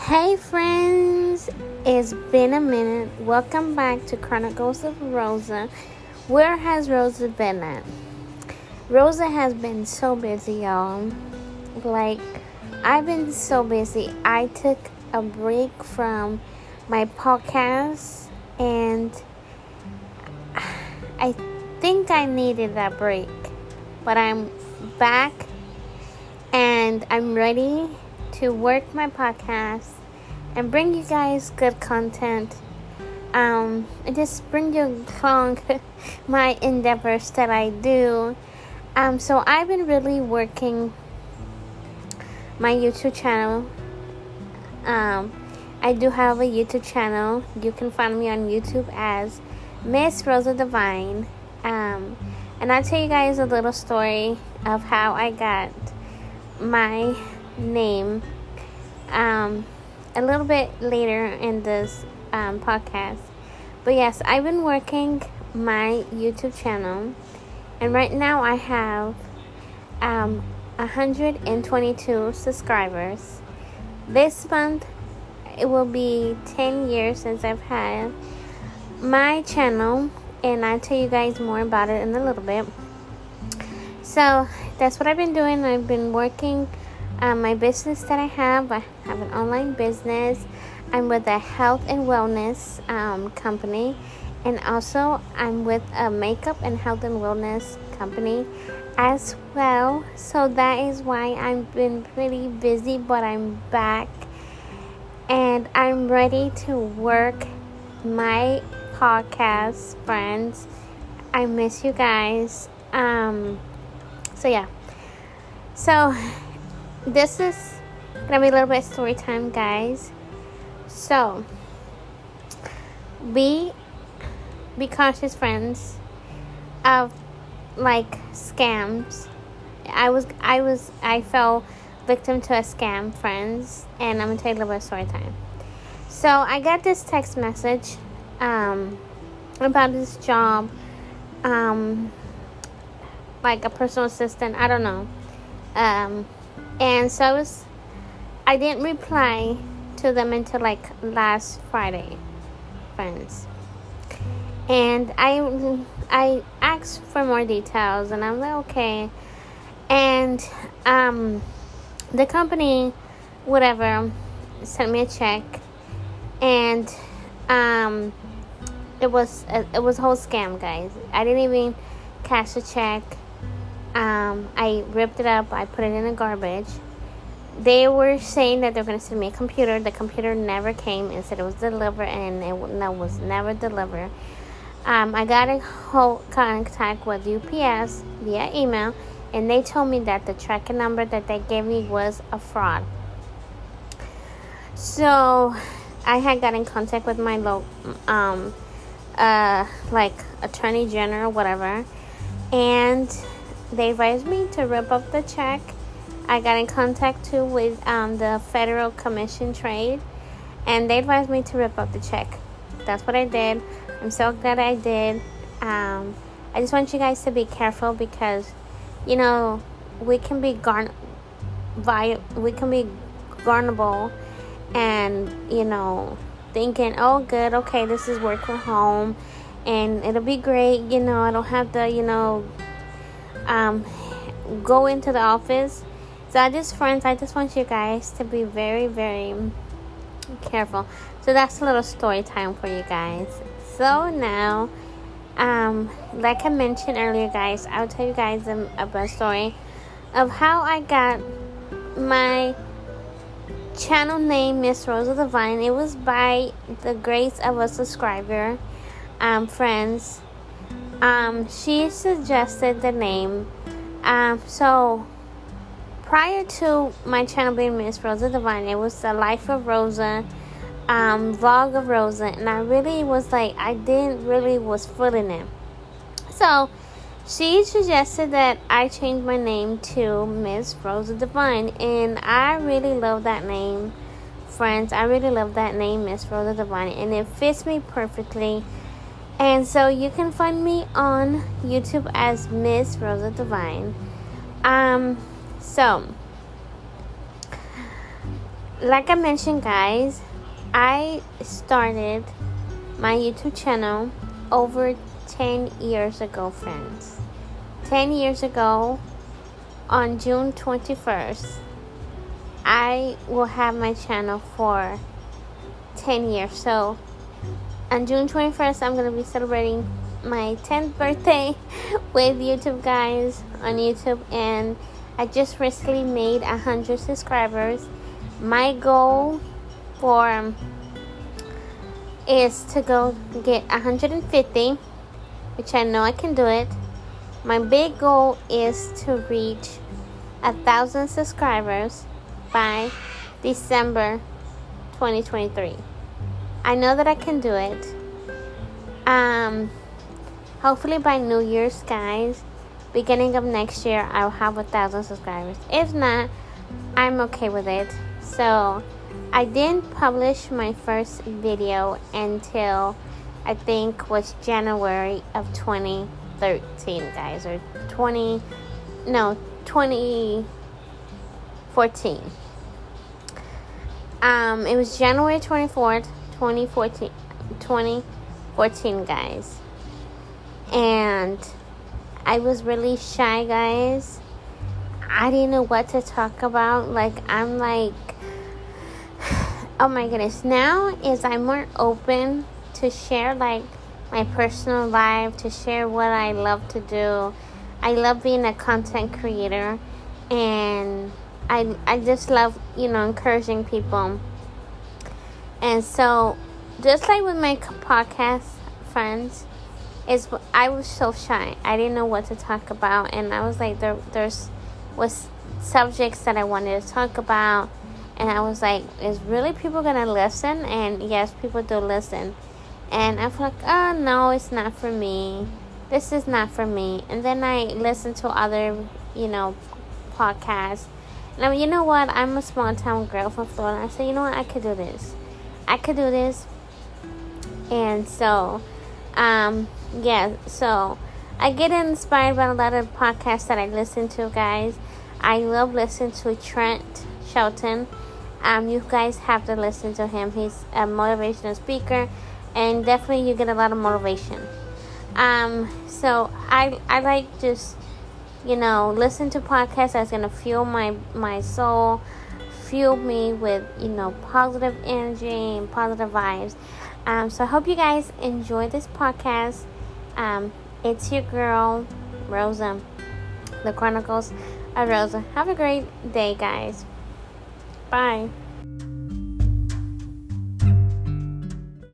Hey friends, it's been a minute. Welcome back to Chronicles of Rosa. Where has Rosa been at? Rosa has been so busy, y'all. I've been so busy. I took a break from my podcast and I think I needed that break. But I'm back and I'm ready to work my podcast and bring you guys good content, and just bring you along my endeavors that I do. So I've been really working my YouTube channel. I do have a YouTube channel. You can find me on YouTube as Miss Rosa Divine. And I'll tell you guys a little story of how I got my name a little bit later in this podcast. But yes, I've been working my YouTube channel, and right now I have 122 subscribers. This month it will be 10 years since I've had my channel, and I'll tell you guys more about it in a little bit. So that's what I've been doing. I've been working my business that I have an online business. I'm with a health and wellness company, and also I'm with a makeup and health and wellness company as well. So that is why I've been pretty busy, but I'm back and I'm ready to work my podcast, friends. I miss you guys. So this is gonna be a little bit story time, guys. So be cautious, friends, of scams. I fell victim to a scam, friends, and I'm gonna tell you a little bit of story time. So I got this text message about this job, like a personal assistant, I don't know. And so I didn't reply to them until last Friday, friends. And I asked for more details, and I'm like, okay. And the company, whatever, sent me a check, and it was a whole scam, guys. I didn't even cash the check. I ripped it up. I put it in the garbage. They were saying that they're going to send me a computer. The computer never came and said it was delivered, and it was never delivered. I got in contact with UPS via email, and they told me that the tracking number that they gave me was a fraud. So I had got in contact with my attorney general, whatever, and they advised me to rip up the check. I got in contact too with the Federal Commission Trade, and they advised me to rip up the check. That's what I did. I'm so glad I did. I just want you guys to be careful, because we can be garnable, and thinking, oh good, okay, this is work from home and it'll be great, I don't have to go into the office. So I just want you guys to be very, very careful. So that's a little story time for you guys. So now, like I mentioned earlier, guys, I'll tell you guys a best story of how I got my channel name, Miss Rosa Divine. It was by the grace of a subscriber, friends. She suggested the name. So prior to my channel being Miss Rosa Divine, it was the Life of Rosa, Vlog of Rosa, and I really was I didn't really was feeling it. So she suggested that I change my name to Miss Rosa Divine, and I really love that name, friends. I really love that name, Miss Rosa Divine, and it fits me perfectly. And so you can find me on YouTube as Miss Rosa Divine. So like I mentioned, guys, I started my YouTube channel over 10 years ago, friends. 10 years ago, on June 21st, I will have my channel for 10 years. So, on June 21st, I'm going to be celebrating my 10th birthday with YouTube, guys, on YouTube. And I just recently made 100 subscribers. My goal is to go get 150, which I know I can do it. My big goal is to reach 1,000 subscribers by December 2023. I know that I can do it. Hopefully by New Year's, guys, beginning of next year, I'll have 1,000 subscribers. If not, I'm okay with it. So I didn't publish my first video until I think was January of 2013, guys, or 2014. It was January 24th, 2014, guys. And I was really shy, guys. I didn't know what to talk about. I'm like, oh my goodness. Now I'm more open to share my personal life, to share what I love to do. I love being a content creator, and I just love, encouraging people. And so, just like with my podcast friends, I was so shy. I didn't know what to talk about, and I was like, was subjects that I wanted to talk about, and I was like, is really people gonna listen? And yes, people do listen. And I feel like, oh no, it's not for me. This is not for me. And then I listened to other, podcasts. And you know what? I'm a small town girl from Florida. I said, you know what? I could do this. And so, so I get inspired by a lot of podcasts that I listen to, guys. I love listening to Trent Shelton. You guys have to listen to him. He's a motivational speaker, and definitely you get a lot of motivation. So I like just, listen to podcasts that's going to fuel my soul, fuel me with, positive energy and positive vibes. So I hope you guys enjoy this podcast. It's your girl, Rosa, The Chronicles of Rosa. Have a great day, guys. Bye.